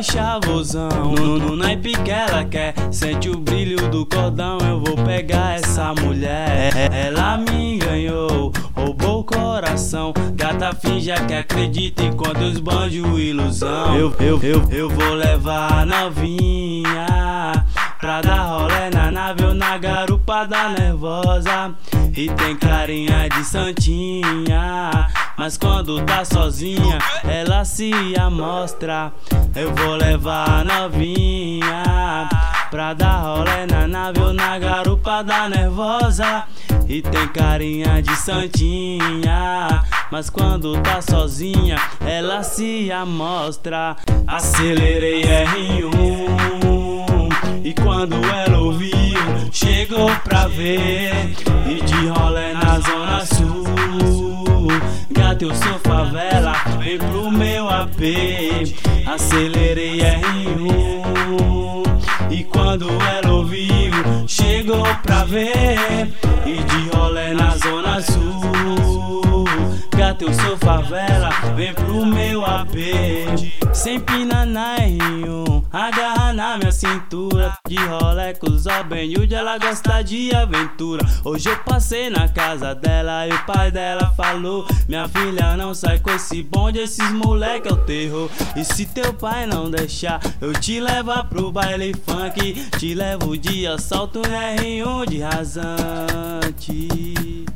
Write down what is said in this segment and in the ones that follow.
chavosão, no naipe que ela quer. Sente o brilho do cordão, eu vou pegar essa mulher. Ela me enganou, roubou o coração. Gata finja que acredita enquanto eu esbanjo ilusão. Eu vou levar a novinha pra dar rolê na nave ou na garupa da nervosa. E tem carinha de santinha, mas quando tá sozinha ela se amostra. Eu vou levar a novinha pra dar rolê na nave ou na garupa da nervosa. E tem carinha de santinha, mas quando tá sozinha ela se amostra. Acelerei R1 e quando ela ouviu, chegou pra ver. E de rolê na zona sul, gata eu sou favela, vem pro meu AP. Acelerei R1 e quando ela ouviu, chegou pra ver. E de rolê na zona sul, gata eu sou favela, vem pro meu AP. Sem pina na R1, agarra na minha cintura. De rolê com os albenhos, ela gosta de aventura. Hoje eu passei na casa dela e o pai dela falou: minha filha não sai com esse bonde, esses moleque é o terror. E se teu pai não deixar, eu te levo pro baile funk. Te levo de assalto no R1 de rasante.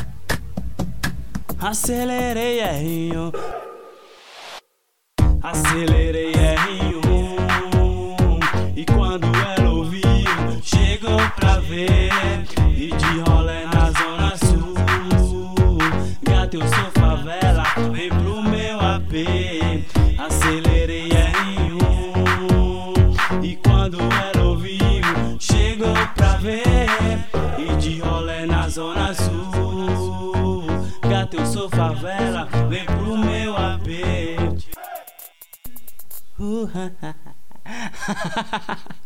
Acelerei R1, acelerei R1 e quando ela ouviu, chegou pra ver. E de rolê na zona sul, gata eu sou favela, vem pro meu AP. Acelerei R1 e quando ela ouviu, chegou pra ver. E de rolê na zona sul, gata eu sou favela, vem pro meu AP.